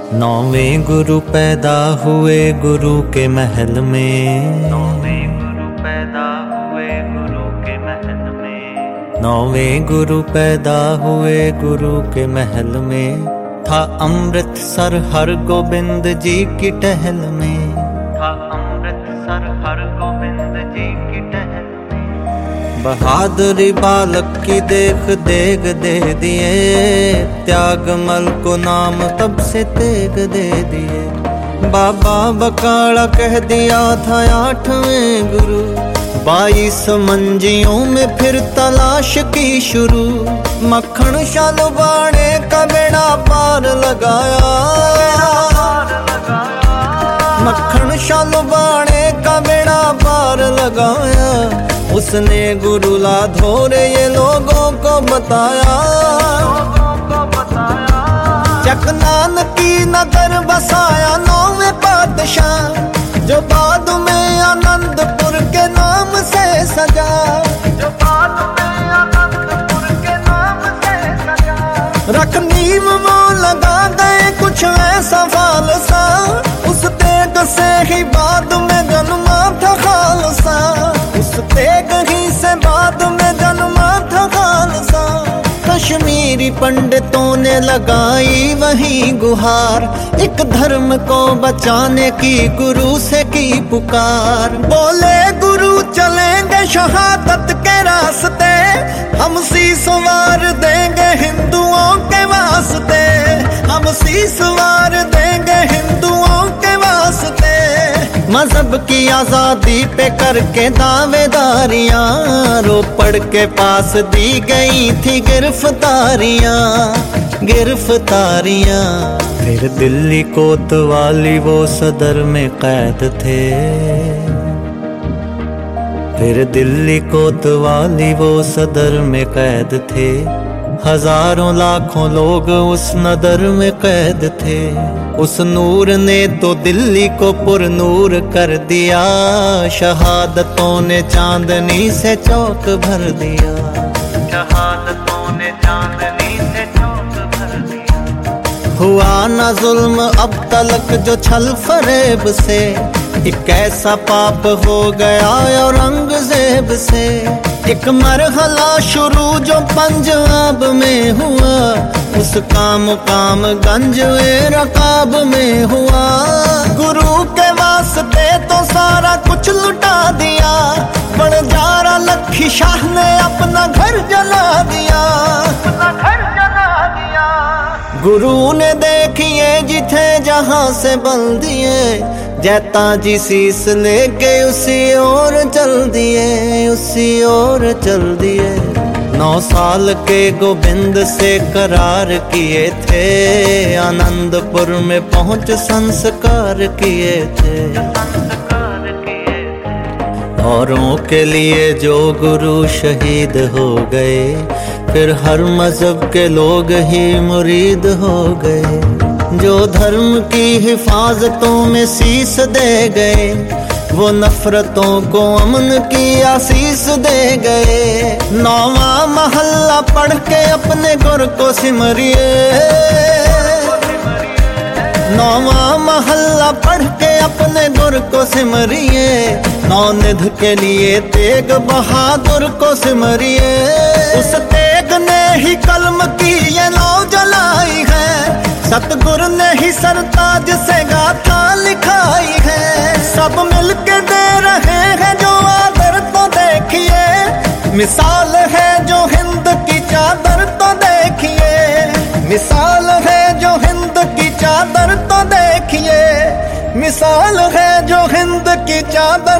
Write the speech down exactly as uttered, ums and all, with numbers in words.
नौवें गुरु पैदा हुए गुरु के महल में। नौवें गुरु पैदा हुए गुरु के महल में। नौवें गुरु पैदा हुए गुरु के महल में। था अमृतसर हर गोबिंद जी की टहल में। था अमृतसर हर गोबिंद जी की टहल में। बहादुरी बालक की देख देग दे दिए। त्यागमल को नाम तब से तेग दे दिए। बाबा बकाला कह दिया था आठवें गुरु। बाईस मंजियों में फिर तलाश की शुरू। मक्खन शालुबाणे का बेड़ा पार लगाया। मक्खन शालुबाणे का बेड़ा पार लगाया। उसने गुरु लाधोरे ये लोगों को बताया। चकनान की नगर बसाया नौवें पातशाह। जो बाद में आनंदपुर के नाम से सजा। जो बाद में आनंदपुर के नाम से सजा। रख नींव वो लगा गए कुछ ऐसा फालसा। उस तेग से ही बाद में जन्मा था खालसा। उस तेग ही से बाद में जन्मा था खालसा। कश्मीरी पंडितों ने लगाई वही गुहार। एक धर्म को बचाने की गुरु से की पुकार। बोले गुरु चलेंगे शहादत के रास्ते। हम शीश वार देंगे हिंदुओं के वास्ते। हम शीश वार देंगे हिंदुओं के वास्ते। मजहब की आजादी पे करके दावेदारियां। रोपड़ के पास दी गई थी गिरफ्तारियां। गिरफ्तारियां फिर दिल्ली कोतवाली वो सदर में कैद थे। फिर दिल्ली कोतवाली वो सदर में कैद थे। हजारों लाखों लोग उस नदर में कैद थे। उस नूर ने तो दिल्ली को पुरनूर कर दिया। शहादतों ने चांदनी से चौक भर दिया। शहादतों ने चांदनी से चौक भर दिया। हुआ ना जुल्म अब तलक जो छल फरेब से। एक ऐसा पाप हो गया औरंगजेब से। एक मरहला शुरू जो पंजाब में हुआ। उसका मुकाम गंज रकाब में हुआ। गुरु के वास्ते तो सारा कुछ लुटा दिया। बड़जारा लखी शाह ने अपना घर जला दिया। अपना घर जला दिया। गुरु ने देखिए जिथे जहां से बल दिए। जैता जी शीस लेके उसी ओर चल दिए। उसी ओर चल दिए। नौ साल के गोविंद से करार किए थे। आनंदपुर में पहुंच संस्कार किए थे। औरों के लिए जो गुरु शहीद हो गए। फिर हर मजहब के लोग ही मुरीद हो गए। जो धर्म की हिफाजतों में शीश दे गए। वो नफरतों को अमन की आशीष दे गए। नौवां महल्ला पढ़ के अपने गुर को सिमरिए। नौवां महल्ला पढ़ के अपने गुर को सिमरिए। नौनिध के लिए तेग बहादुर को सिमरिए। उस तेग ने ही कलम की ये लौ जलाई है। सतगुर ने ही सरताज से गाथा लिखाई है। सब मिलके दे रहे हैं जो आदर तो देखिए। मिसाल है जो हिंद की चादर तो देखिए। मिसाल है जो हिंद की चादर तो देखिए। मिसाल है जो हिंद की चादर